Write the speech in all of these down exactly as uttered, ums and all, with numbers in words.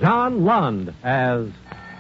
John Lund as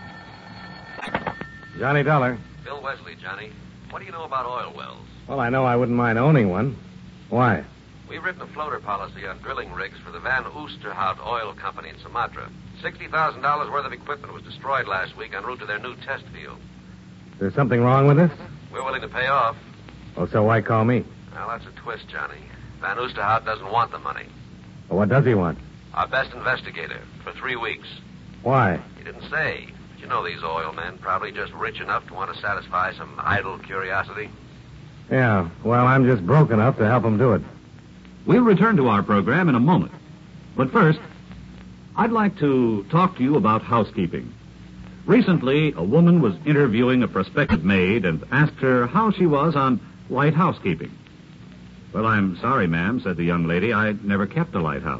Johnny Dollar. Bill Wesley, Johnny. What do you know about oil wells? Well, I know I wouldn't mind owning one. Why? We've written a floater policy on drilling rigs for the Van Oosterhout Oil Company in Sumatra. sixty thousand dollars worth of equipment was destroyed last week en route to their new test field. There's something wrong with this? We're willing to pay off. Well, so why call me? Well, that's a twist, Johnny. Van Oosterhout doesn't want the money. Well, what does he want? Our best investigator for three weeks. Why? He didn't say. But you know these oil men, probably just rich enough to want to satisfy some idle curiosity. Yeah, well, I'm just broke enough to help him do it. We'll return to our program in a moment. But first, I'd like to talk to you about housekeeping. Recently, a woman was interviewing a prospective maid and asked her how she was on light housekeeping. Well, I'm sorry, ma'am, said the young lady. I never kept a lighthouse.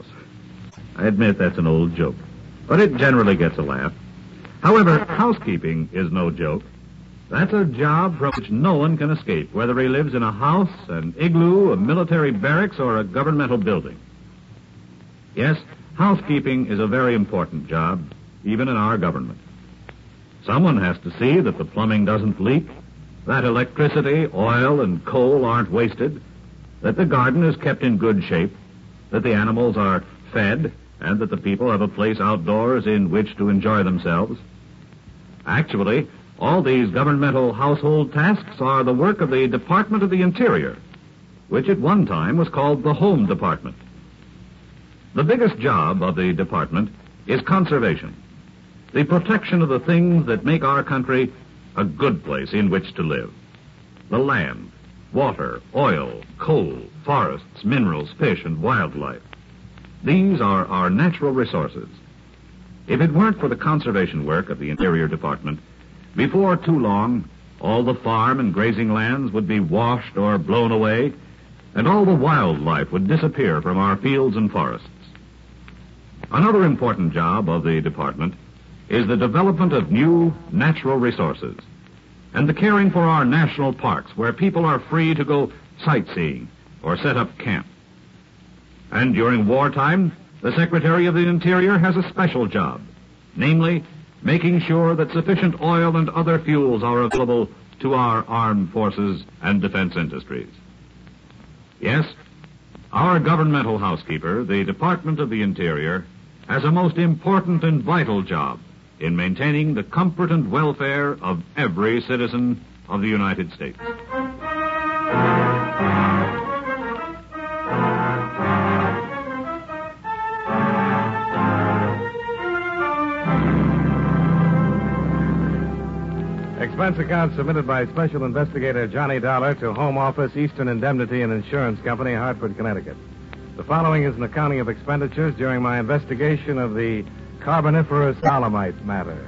I admit that's an old joke, but it generally gets a laugh. However, housekeeping is no joke. That's a job from which no one can escape, whether he lives in a house, an igloo, a military barracks, or a governmental building. Yes, housekeeping is a very important job, even in our government. Someone has to see that the plumbing doesn't leak, that electricity, oil, and coal aren't wasted, that the garden is kept in good shape, that the animals are fed, and that the people have a place outdoors in which to enjoy themselves. Actually, all these governmental household tasks are the work of the Department of the Interior, which at one time was called the Home Department. The biggest job of the department is conservation, the protection of the things that make our country a good place in which to live. The land, water, oil, coal, forests, minerals, fish, and wildlife. These are our natural resources. If it weren't for the conservation work of the Interior Department, before too long, all the farm and grazing lands would be washed or blown away, and all the wildlife would disappear from our fields and forests. Another important job of the department is the development of new natural resources and the caring for our national parks where people are free to go sightseeing or set up camp. And during wartime, the Secretary of the Interior has a special job, namely, making sure that sufficient oil and other fuels are available to our armed forces and defense industries. Yes, our governmental housekeeper, the Department of the Interior, has a most important and vital job in maintaining the comfort and welfare of every citizen of the United States. Expense account submitted by Special Investigator Johnny Dollar to Home Office, Eastern Indemnity and Insurance Company, Hartford, Connecticut. The following is an accounting of expenditures during my investigation of the Carboniferous Dolomite matter.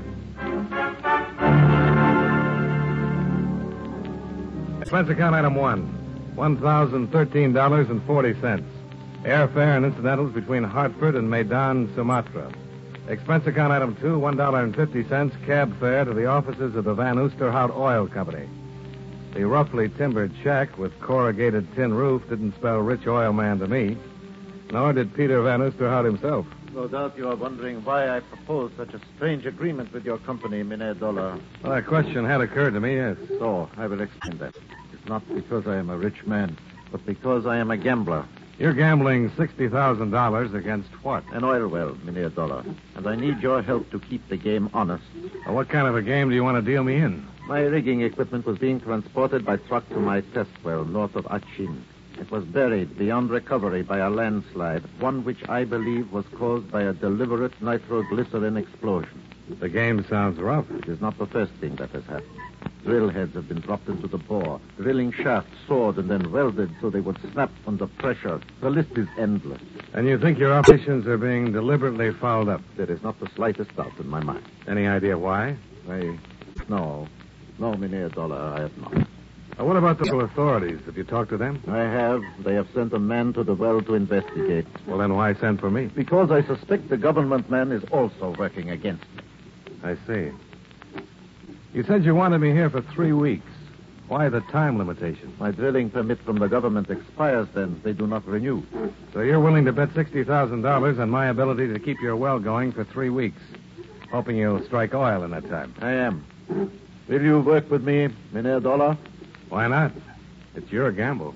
Expense account item one, one thousand thirteen dollars and forty cents. Airfare and incidentals between Hartford and Medan, Sumatra. Expense account item two, one dollar and fifty cents, cab fare to the offices of the Van Oosterhout Oil Company. The roughly timbered shack with corrugated tin roof didn't spell rich oil man to me, nor did Peter Van Oosterhout himself. No doubt you are wondering why I proposed such a strange agreement with your company, Mine Dollar. Well, that question had occurred to me, yes. So, I will explain that. It's not because I am a rich man, but because I am a gambler. You're gambling sixty thousand dollars against what? An oil well, Mine Dollar. And I need your help to keep the game honest. Well, what kind of a game do you want to deal me in? My rigging equipment was being transported by truck to my test well north of Achin. It was buried beyond recovery by a landslide, one which I believe was caused by a deliberate nitroglycerin explosion. The game sounds rough. It is not the first thing that has happened. Drill heads have been dropped into the bore, drilling shafts sawed and then welded so they would snap under pressure. The list is endless. And you think your operations are being deliberately fouled up? There is not the slightest doubt in my mind. Any idea why? I... No. No, Mine Dollar, I have not. Uh, what about the local authorities? Have you talked to them? I have. They have sent a man to the well to investigate. Well, then why send for me? Because I suspect the government man is also working against me. I see. You said you wanted me here for three weeks. Why the time limitation? My drilling permit from the government expires then. They do not renew. So you're willing to bet sixty thousand dollars on my ability to keep your well going for three weeks? hoping you'll strike oil in that time. I am. Will you work with me, Mynheer Dollar? Why not? It's your gamble.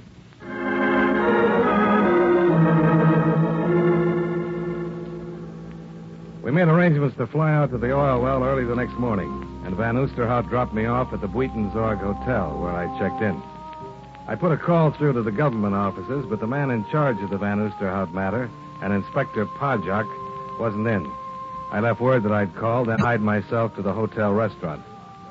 We made arrangements to fly out to the oil well early the next morning, and Van Oosterhout dropped me off at the Buitenzorg Hotel, where I checked in. I put a call through to the government offices, but the man in charge of the Van Oosterhout matter, an Inspector Pajak, wasn't in. I left word that I'd called, then hied myself to the hotel restaurant.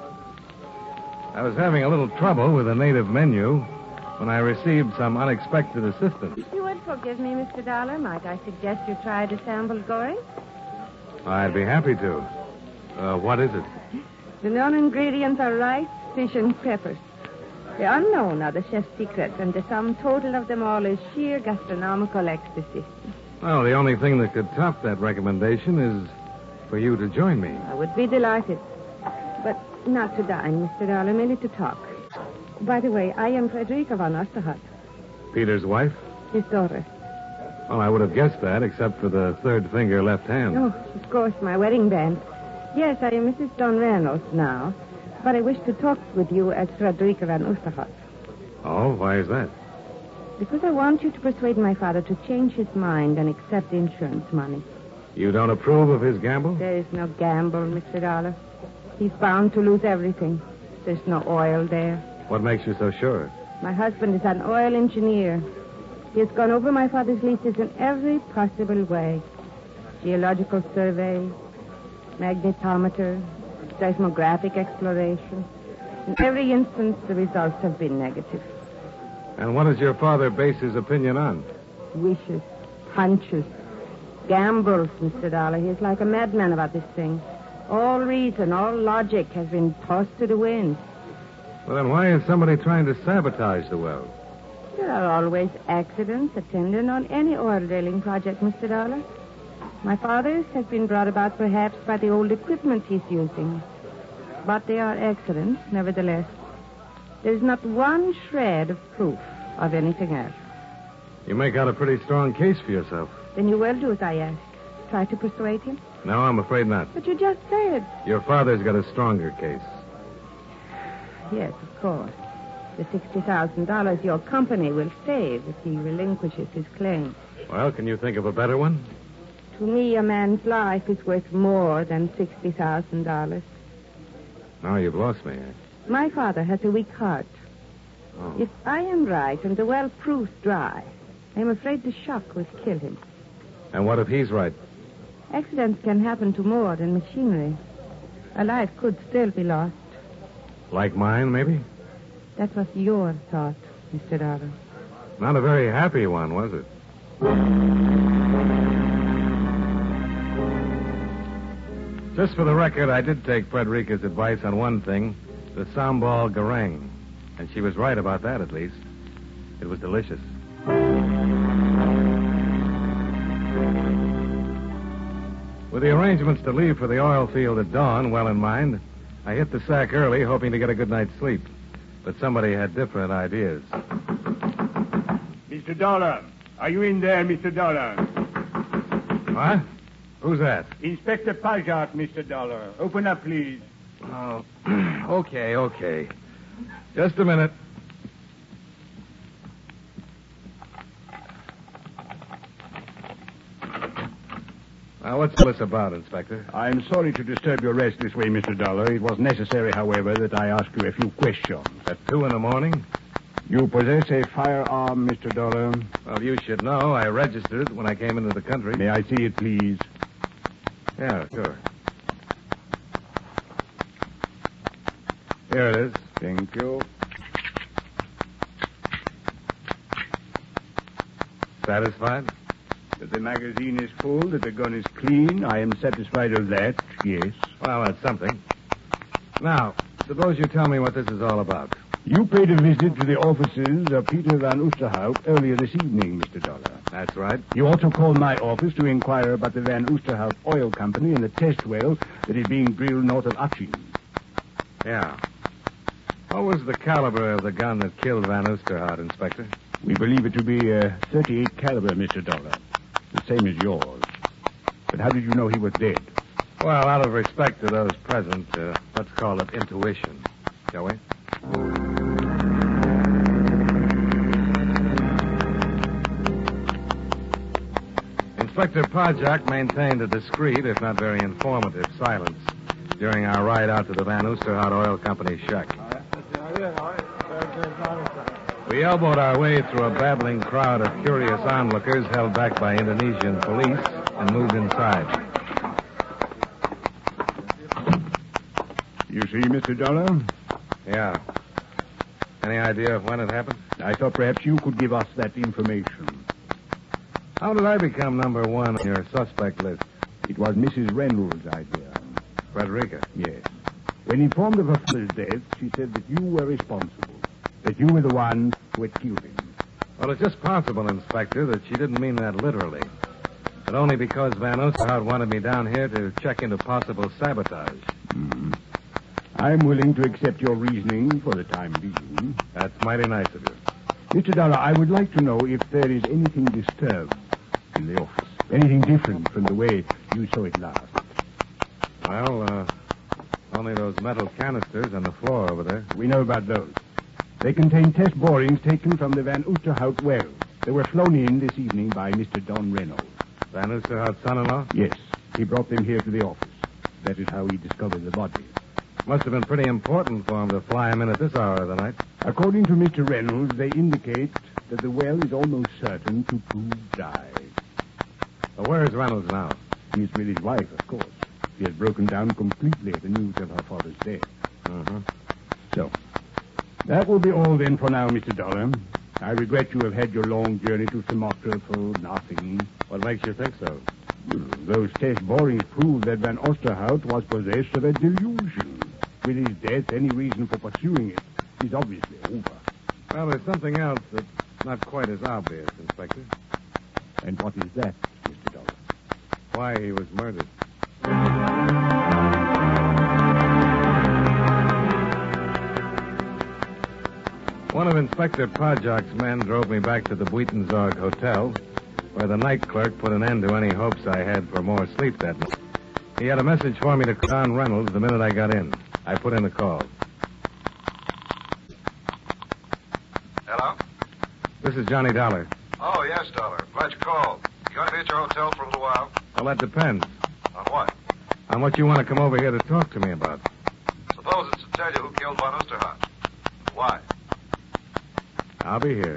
I was having a little trouble with the native menu when I received some unexpected assistance. If you would forgive me, Mister Dollar, might I suggest you try the sample going? I'd be happy to. Uh, what is it? The known ingredients are rice, fish, and peppers. The unknown are the chef's secrets, and the sum total of them all is sheer gastronomical ecstasy. Well, the only thing that could top that recommendation is for you to join me. I would be delighted. But not to dine, Mister Dollar, merely to talk. By the way, I am Frederica von Oosterhout, Peter's wife? his daughter. Well, I would have guessed that, except for the third finger left hand. Oh, of course, my wedding band. Yes, I am Missus Don Reynolds now, but I wish to talk with you as Frederica von Oosterhout. Oh, why is that? Because I want you to persuade my father to change his mind and accept the insurance money. You don't approve of his gamble? There is no gamble, Mister Dollar. He's bound to lose everything. There's no oil there. What makes you so sure? My husband is an oil engineer. He has gone over my father's leases in every possible way. Geological survey, magnetometer, seismographic exploration. In every instance, the results have been negative. And what does your father base his opinion on? Wishes, hunches, gambles, Mister Dollar. He is like a madman about this thing. All reason, all logic has been tossed to the wind. Well, then why is somebody trying to sabotage the well? There are always accidents attendant on any oil drilling project, Mister Dollar. My father's has been brought about perhaps by the old equipment he's using. But they are accidents, nevertheless. There's not one shred of proof of anything else. You make out a pretty strong case for yourself. Then you will do as I ask. Try to persuade him. No, I'm afraid not. But you just said. Your father's got a stronger case. Yes, of course. The sixty thousand dollars your company will save if he relinquishes his claim. Well, can you think of a better one? To me, a man's life is worth more than sixty thousand dollars. Now you've lost me. My father has a weak heart. Oh. If I am right and the well proves dry, I'm afraid the shock will kill him. And what if he's right? Accidents can happen to more than machinery. A life could still be lost. Like mine, maybe? That was your thought, Mister Dollar. Not a very happy one, was it? Just for the record, I did take Frederica's advice on one thing, the sambal goreng. And she was right about that, at least. It was delicious. With the arrangements to leave for the oil field at dawn well in mind, I hit the sack early, hoping to get a good night's sleep. But somebody had different ideas. Mister Dollar, are you in there, Mister Dollar? What? Who's that? Inspector Pajak, Mister Dollar. Open up, please. Oh, okay, okay. Just a minute. Now, what's all this about, Inspector? I'm sorry to disturb your rest this way, Mister Dollar. It was necessary, however, that I ask you a few questions. At two in the morning? You possess a firearm, Mister Dollar? Well, you should know. I registered it when I came into the country. May I see it, please? Yeah, sure. Here it is. Thank you. Satisfied? That the magazine is full, that the gun is clean, I am satisfied of that, yes. Well, that's something. Now, suppose you tell me what this is all about. You paid a visit to the offices of Peter Van Oosterhout earlier this evening, Mister Dollar. That's right. You also called my office to inquire about the Van Oosterhout Oil Company and the test well that is being drilled north of Achin. Yeah. What was the caliber of the gun that killed Van Oosterhout, Inspector? We believe it to be a thirty-eight caliber, Mister Dollar. The same as yours. But how did you know he was dead? Well, out of respect to those present, uh, let's call it intuition, shall we? Inspector Podjak maintained a discreet, if not very informative, silence during our ride out to the Van Oosterhout Oil Company shack. We elbowed our way through a babbling crowd of curious onlookers held back by Indonesian police and moved inside. You see, Mister Dollar? Yeah. Any idea of when it happened? I thought perhaps you could give us that information. How did I become number one on your suspect list? It was Missus Reynolds' idea. Frederica? Yes. When informed of her father's death, she said that you were responsible. That you were the one who had killed him. Well, it's just possible, Inspector, that she didn't mean that literally. But only because Van Oosterhout wanted me down here to check into possible sabotage. Mm. I'm willing to accept your reasoning for the time being. That's mighty nice of you. Mister Dollar, I would like to know if there is anything disturbed in the office. Anything different from the way you saw it last. Well, uh, only those metal canisters on the floor over there. We know about those. They contain test borings taken from the Van Oosterhout well. They were flown in this evening by Mister Don Reynolds. Van Oosterhout's son-in-law? Yes. He brought them here to the office. That is how he discovered the body. Must have been pretty important for him to fly him in at this hour of the night. According to Mister Reynolds, they indicate that the well is almost certain to prove dry. Well, where is Reynolds now? He is with his wife, of course. She has broken down completely at the news of her father's death. Mm-hmm. So, that will be all then for now, Mister Dollar. I regret you have had your long journey to Sumatra for nothing. What makes you think so? Those test borings prove that Van Oosterhout was possessed of a delusion. With his death, any reason for pursuing it is obviously over. Well, there's something else that's not quite as obvious, Inspector. And what is that, Mister Dollar? Why he was murdered. One of Inspector Podjak's men drove me back to the Buitenzorg Hotel, where the night clerk put an end to any hopes I had for more sleep that night. He had a message for me to Don Reynolds the minute I got in. I put in the call. Hello? This is Johnny Dollar. Oh, yes, Dollar. Glad you called. You going to be at your hotel for a little while? Well, that depends. On what? On what you want to come over here to talk to me about. Suppose it's to tell you who killed Van Oosterhout. Why? I'll be here.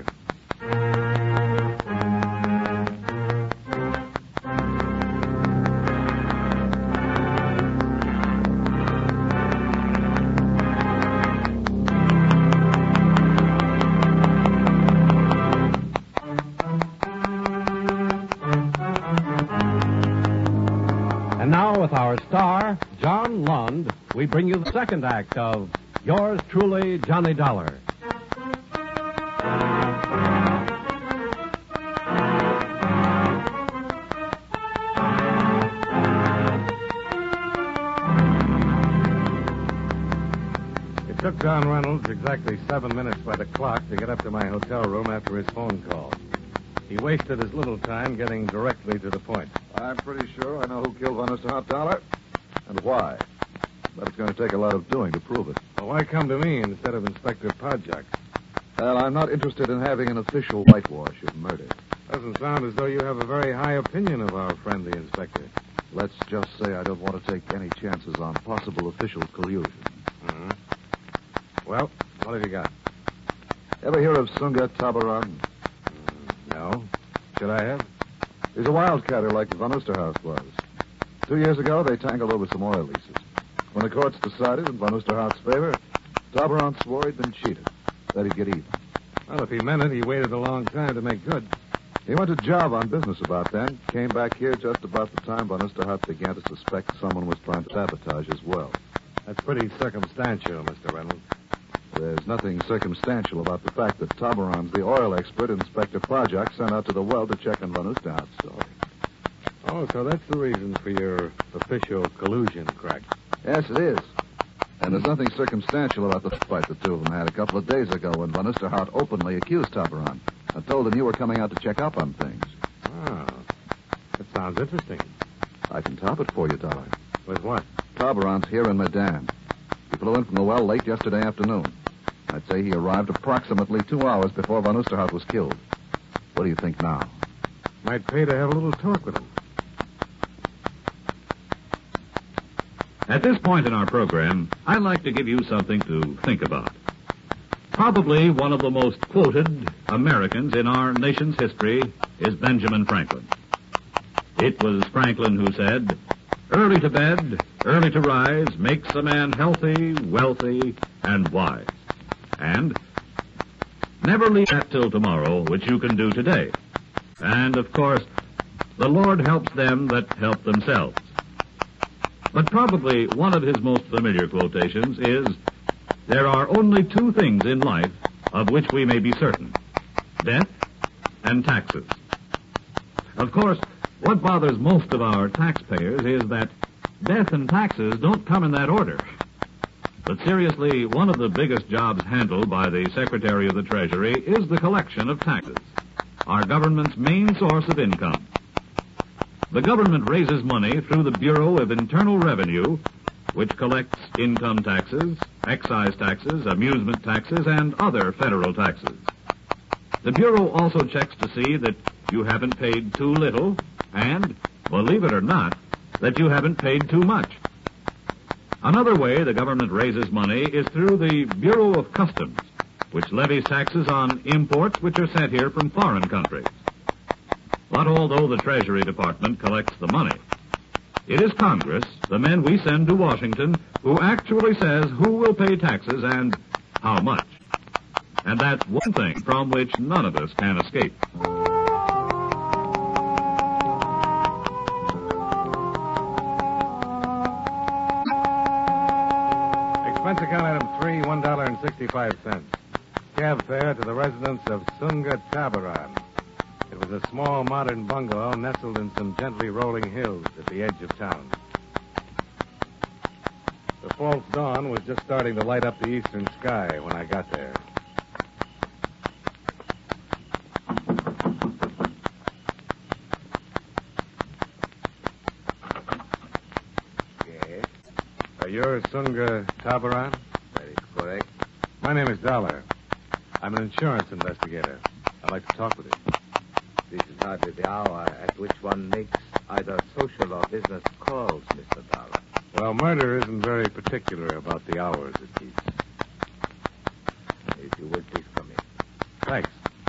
And now, with our star, John Lund, we bring you the second act of Yours Truly, Johnny Dollar. It took Don Reynolds exactly seven minutes by the clock to get up to my hotel room after his phone call. He wasted as little time getting directly to the point. I'm pretty sure I know who killed Van Oosterhout, Dollar, and why. But it's going to take a lot of doing to prove it. Well, why come to me instead of Inspector Podjak? Well, I'm not interested in having an official whitewash of murder. Doesn't sound as though you have a very high opinion of our friend, the inspector. Let's just say I don't want to take any chances on possible official collusion. Mm-hmm. Well, what have you got? Ever hear of Sunga Tabaran? Mm, no. Should I have? He's a wildcatter like Van Oosterhout was. Two years ago, they tangled over some oil leases. When the courts decided in Van Oosterhout's favor, Tabaran swore he'd been cheated, that he'd get even. Well, if he meant it, he waited a long time to make good. He went to Java on business about then, came back here just about the time Van Oosterhout began to suspect someone was trying to sabotage his well. That's pretty circumstantial, Mister Reynolds. There's nothing circumstantial about the fact that Tabaran's the oil expert Inspector Podjak sent out to the well to check on Van Oosterhout's story. Oh, so that's the reason for your official collusion crack. Yes, it is. And there's nothing circumstantial about the fight the two of them had a couple of days ago when Van Oosterhout openly accused Tabaran and told him you were coming out to check up on things. Ah, that sounds interesting. I can top it for you, Dollar. With what? Tabarant's here in Medan. He flew in from the well late yesterday afternoon. I'd say he arrived approximately two hours before Van Oosterhout was killed. What do you think now? Might pay to have a little talk with him. At this point in our program, I'd like to give you something to think about. Probably one of the most quoted Americans in our nation's history is Benjamin Franklin. It was Franklin who said, "Early to bed, early to rise makes a man healthy, wealthy, and wise." And never leave that till tomorrow, which you can do today. And, of course, the Lord helps them that help themselves. But probably one of his most familiar quotations is, "There are only two things in life of which we may be certain, death and taxes." Of course, what bothers most of our taxpayers is that death and taxes don't come in that order. But seriously, one of the biggest jobs handled by the Secretary of the Treasury is the collection of taxes, our government's main source of income. The government raises money through the Bureau of Internal Revenue, which collects income taxes, excise taxes, amusement taxes, and other federal taxes. The Bureau also checks to see that you haven't paid too little and, believe it or not, that you haven't paid too much. Another way the government raises money is through the Bureau of Customs, which levies taxes on imports which are sent here from foreign countries. But although the Treasury Department collects the money, it is Congress, the men we send to Washington, who actually says who will pay taxes and how much. And that's one thing from which none of us can escape. Expense account item three, one dollar and sixty-five cents. Cab fare to the residence of Sunga Tabaran. It was a small modern bungalow nestled in some gently rolling hills at the edge of town. The false dawn was just starting to light up the eastern sky when I got there. Yes? Are you Sunga Tabaran? That is correct. My name is Dollar. I'm an insurance investigator. I'd like to talk with you. This is hardly the hour at which one makes either social or business calls, Mister Dollar. Well, murder isn't very particular about the hours it keeps. If you will, please come in. Thanks.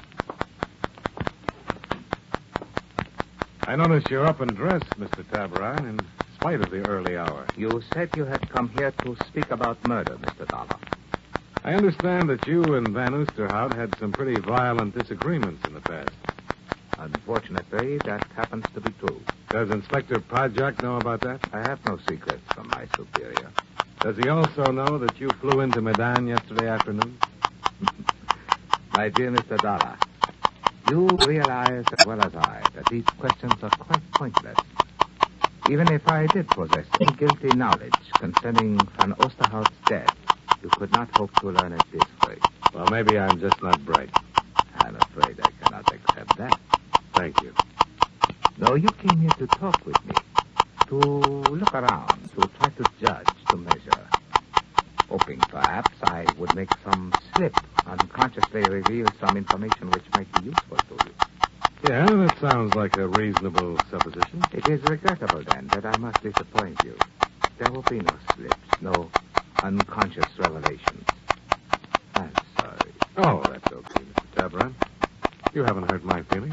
I notice you're up and dressed, Mister Tabaran, in spite of the early hour. You said you had come here to speak about murder, Mister Dollar. I understand that you and Van Oosterhout had some pretty violent disagreements in the past. Unfortunately, that happens to be true. Does Inspector Pajak know about that? I have no secrets from my superior. Does he also know that you flew into Medan yesterday afternoon? My dear Mister Dollar, you realize as well as I that these questions are quite pointless. Even if I did possess any guilty knowledge concerning Van Oosterhout's death, you could not hope to learn it this way. Well, maybe I'm just not bright. I'm afraid I cannot accept that. Thank you. No, you came here to talk with me, to look around, to try to judge, to measure. Hoping perhaps I would make some slip, unconsciously reveal some information which might be useful to you. Yeah, that sounds like a reasonable supposition. It is regrettable, then, that I must disappoint you. There will be no slips, no unconscious revelations. I'm sorry. Oh, that's okay, Mister Tabaran. You haven't hurt my feelings.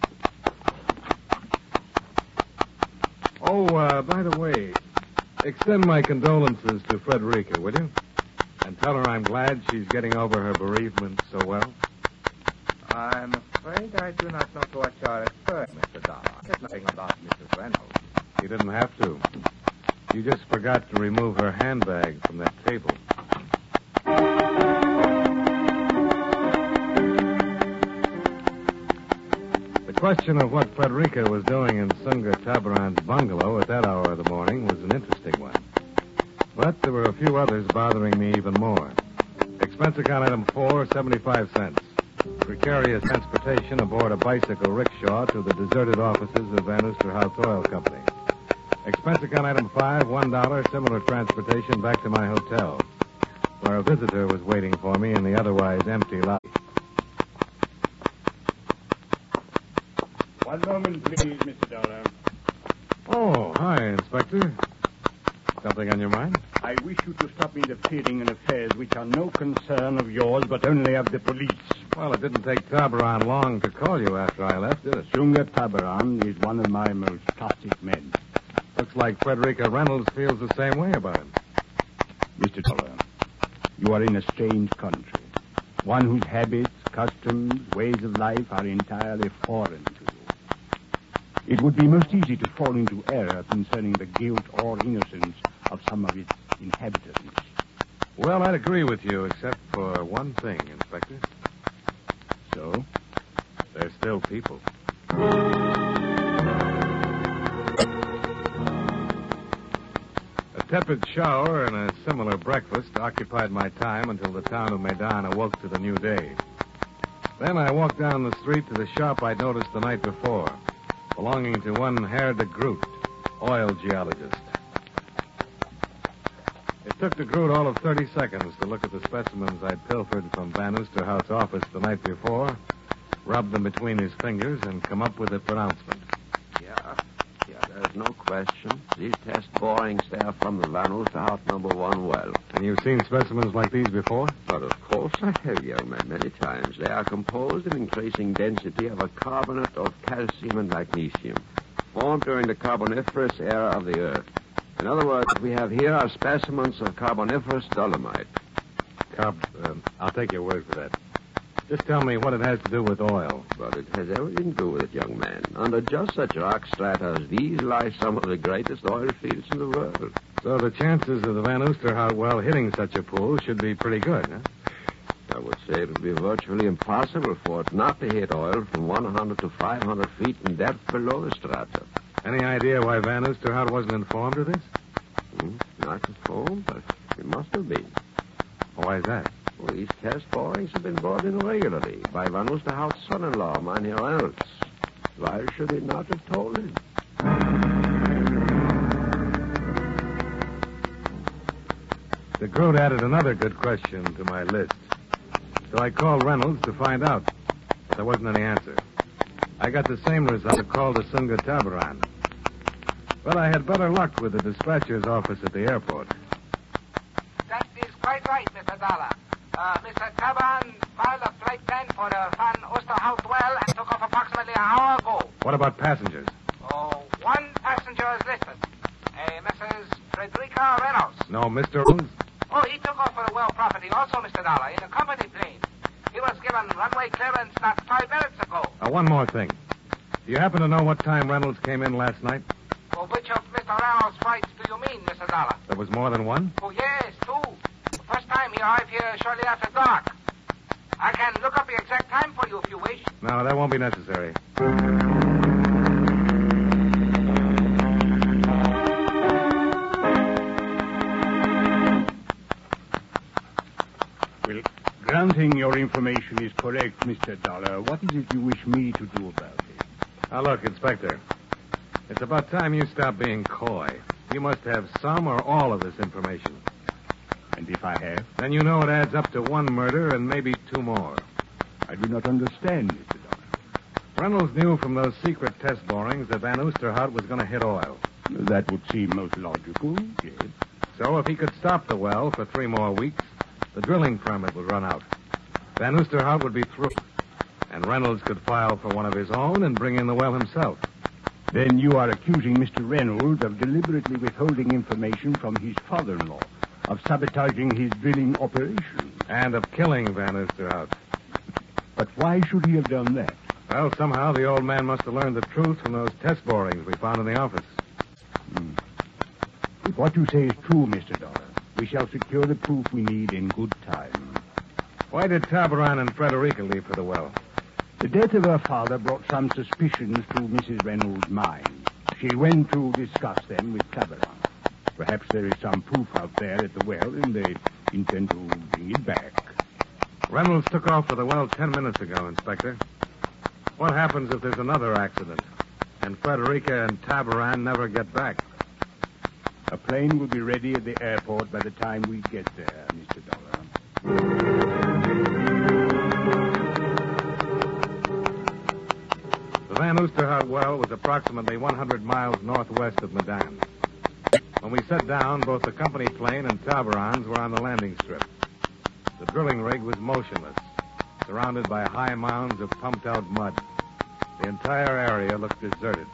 Oh, uh, by the way, extend my condolences to Frederica, will you? And tell her I'm glad she's getting over her bereavement so well. I'm afraid I do not know to what you are referring, Mister Dollar. I said nothing about Missus Reynolds. You didn't have to. You just forgot to remove her handbag from that table. The question of what Frederica was doing in Sunga Tabaran's bungalow at that hour of the morning was an interesting one. But there were a few others bothering me even more. Expense account item four, seventy-five cents. Precarious transportation aboard a bicycle rickshaw to the deserted offices of Van Oosterhout Oil Company. Expense account item five, one dollar, similar transportation back to my hotel, where a visitor was waiting for me in the otherwise empty lobby. One moment, please, Mister Dollar. Oh, hi, Inspector. Something on your mind? I wish you to stop interfering in affairs which are no concern of yours, but only of the police. Well, it didn't take Tabaran long to call you after I left, did it? Chunga Tabaran is one of my most trusted men. Looks like Frederica Reynolds feels the same way about him. Mister Dollar, you are in a strange country. One whose habits, customs, ways of life are entirely foreign to you. It would be most easy to fall into error concerning the guilt or innocence of some of its inhabitants. Well, I'd agree with you, except for one thing, Inspector. So? They're still people. A tepid shower and a similar breakfast occupied my time until the town of Medan awoke to the new day. Then I walked down the street to the shop I'd noticed the night before, belonging to one Herr de Groot, oil geologist. It took de Groot all of thirty seconds to look at the specimens I'd pilfered from Van Oosterhout's office the night before, rub them between his fingers, and come up with a pronouncement. Yeah, yeah, there's no question. These test borings, they are from the Van Oosterhout number one well. And you've seen specimens like these before? But of course I have, young man, many times. They are composed of increasing density of a carbonate of calcium and magnesium, formed during the Carboniferous era of the Earth. In other words, what we have here are specimens of Carboniferous dolomite. Carb, uh, I'll take your word for that. Just tell me what it has to do with oil. But it has everything to do with it, young man. Under just such rock strata as these lie some of the greatest oil fields in the world. So the chances of the Van Oosterhout well hitting such a pool should be pretty good, huh? I would say it would be virtually impossible for it not to hit oil from one hundred to five hundred feet in depth below the strata. Any idea why Van Oosterhout wasn't informed of this? Hmm, not informed, but it must have been. Why is that? Well, these test borings have been brought in regularly by Van Oosterhout's son-in-law, Mynheer Reynolds. Why should he not have told him? De Groot added another good question to my list. So I called Reynolds to find out. But there wasn't any answer. I got the same result I called the Chunga Tabaran. But I had better luck with the dispatcher's office at the airport. That is quite right, Mister Dollar. Uh, Mister Tabaran filed a flight plan for the Van Oosterhout well and took off approximately an hour ago. What about passengers? Oh, one passenger is listed. A Missus Frederica Reynolds. No, Mister Reynolds? Oh, he took off for the well property also, Mister Dollar, in a company plane. He was given runway clearance not five minutes ago. Uh, one more thing. Do you happen to know what time Reynolds came in last night? Well, which of Mister Reynolds' flights do you mean, Mister Dollar? There was more than one? Oh, yes, two. The first time he arrived here shortly after dark. I can look up the exact time for you if you wish. No, that won't be necessary. Well, granting your information is correct, Mister Dollar, what is it you wish me to do about it? Now, look, Inspector. It's about time you stop being coy. You must have some or all of this information. And if I have? Then you know it adds up to one murder and maybe two more. I do not understand, Mister Dollar. Reynolds knew from those secret test borings that Van Oosterhout was going to hit oil. That would seem most logical, yes. So if he could stop the well for three more weeks, the drilling permit would run out. Van Oosterhout would be through. And Reynolds could file for one of his own and bring in the well himself. Then you are accusing Mister Reynolds of deliberately withholding information from his father-in-law, of sabotaging his drilling operation. And of killing Van Oosterhout. But why should he have done that? Well, somehow the old man must have learned the truth from those test borings we found in the office. Hmm. If what you say is true, Mister Dollar, we shall secure the proof we need in good time. Why did Tabaran and Frederica leave for the well? The death of her father brought some suspicions to Missus Reynolds' mind. She went to discuss them with Tabaran. Perhaps there is some proof out there at the well, and they intend to bring it back. Reynolds took off for the well ten minutes ago, Inspector. What happens if there's another accident, and Frederica and Tabaran never get back? A plane will be ready at the airport by the time we get there, Mister Dollar. The Van Oosterhout well was approximately one hundred miles northwest of Medan. When we set down, both the company plane and Tabarans were on the landing strip. The drilling rig was motionless, surrounded by high mounds of pumped-out mud. The entire area looked deserted.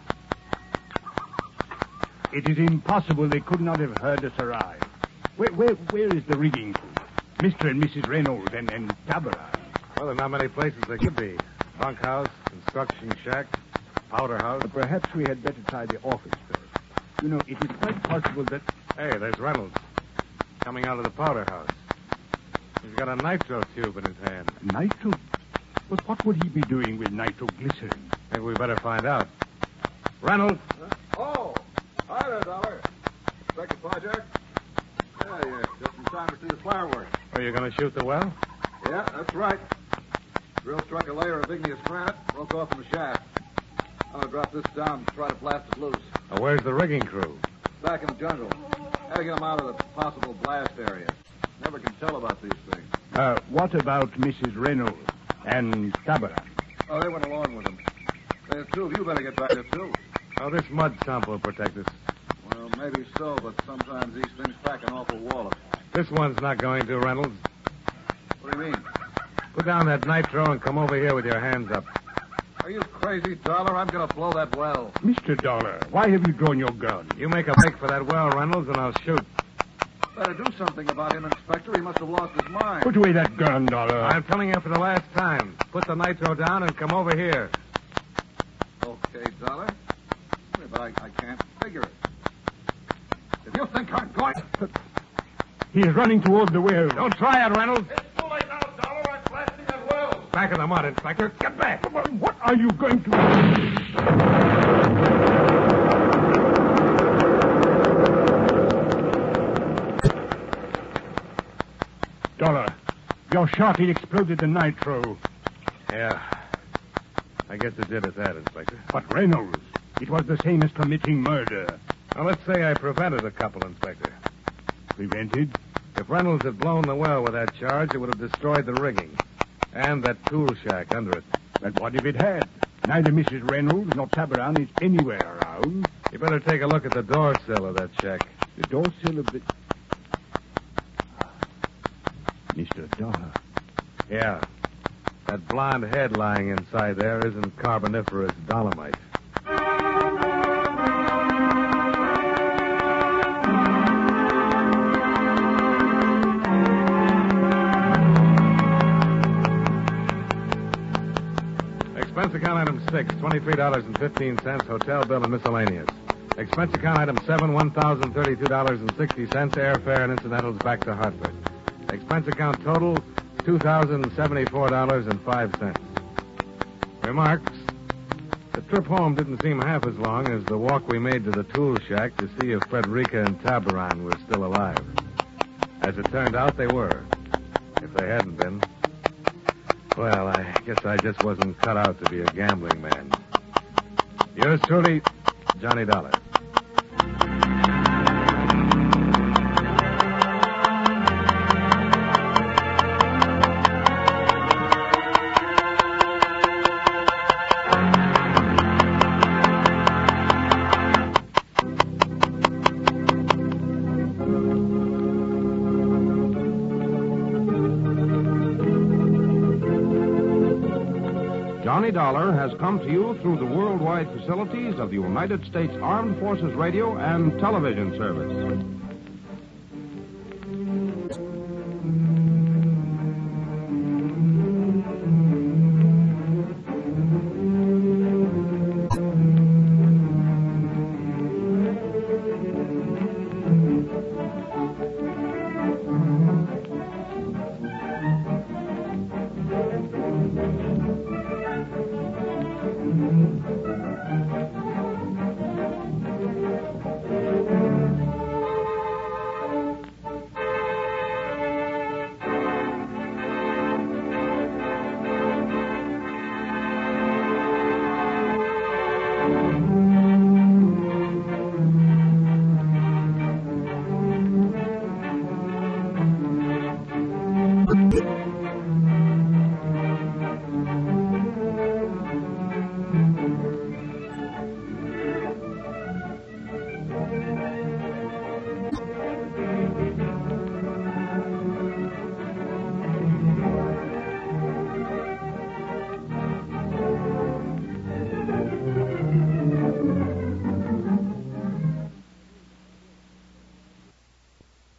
It is impossible they could not have heard us arrive. Where, where, where is the rigging crew? Mister and Missus Reynolds and, and Tabaran. Well, there are not many places they could be. Bunkhouse, construction shack, powder house. But perhaps we had better try the office first. You know, it is quite possible that... Hey, there's Reynolds, coming out of the powder house. He's got a nitro tube in his hand. Nitro? But what would he be doing with nitroglycerin? Maybe we better find out. Reynolds! Oh, hi there, Dollar. Second project? Yeah, yeah, just in time to see the fireworks. Are you going to shoot the well? Yeah, that's right. Drill struck a layer of igneous granite, broke off from the shaft. I'm going to drop this down and try to blast it loose. Now, where's the rigging crew? Back in the jungle. Had to get them out of the possible blast area. Never can tell about these things. Uh, what about Missus Reynolds and Tabaran? Oh, they went along with them. The two of you better get back there, too. Oh, this mud sump will protect us. Well, maybe so, but sometimes these things pack an awful wallop. This one's not going to, Reynolds. What do you mean? Put down that nitro and come over here with your hands up. Are you crazy, Dollar? I'm going to blow that well. Mister Dollar, why have you drawn your gun? You make a break for that well, Reynolds, and I'll shoot. Better do something about him, Inspector. He must have lost his mind. Put away that gun, Dollar. I'm telling you for the last time. Put the nitro down and come over here. Okay, Dollar. But I, I can't figure it. If you think I'm going... He is running toward the well. Don't try it, Reynolds. It's too late now, Dollar. I'm blasting that well. Back in the mud, Inspector. Get back. What are you going to... Dollar, your shot, it exploded the nitro. Yeah. I guess it did at that, Inspector. But Reynolds, it was the same as committing murder. Now, let's say I prevented a couple, Inspector. Prevented? If Reynolds had blown the well with that charge, it would have destroyed the rigging. And that tool shack under it. But what if it had? Neither Missus Reynolds nor Tabaran is anywhere around. You better take a look at the door sill of that shack. The door sill of the... Mister Dollar. Yeah. That blonde head lying inside there isn't carboniferous dolomite. Expense account item six, twenty-three dollars and fifteen cents, hotel bill and miscellaneous. Expense account item seven, one thousand thirty-two dollars and sixty cents, airfare and incidentals back to Hartford. Expense account total, two thousand seventy-four dollars and five cents. Remarks. The trip home didn't seem half as long as the walk we made to the tool shack to see if Frederica and Tabaran were still alive. As it turned out, they were. If they hadn't been, well, I guess I just wasn't cut out to be a gambling man. Yours truly, Johnny Dollar. Johnny Dollar has come to you through the worldwide facilities of the United States Armed Forces Radio and Television Service.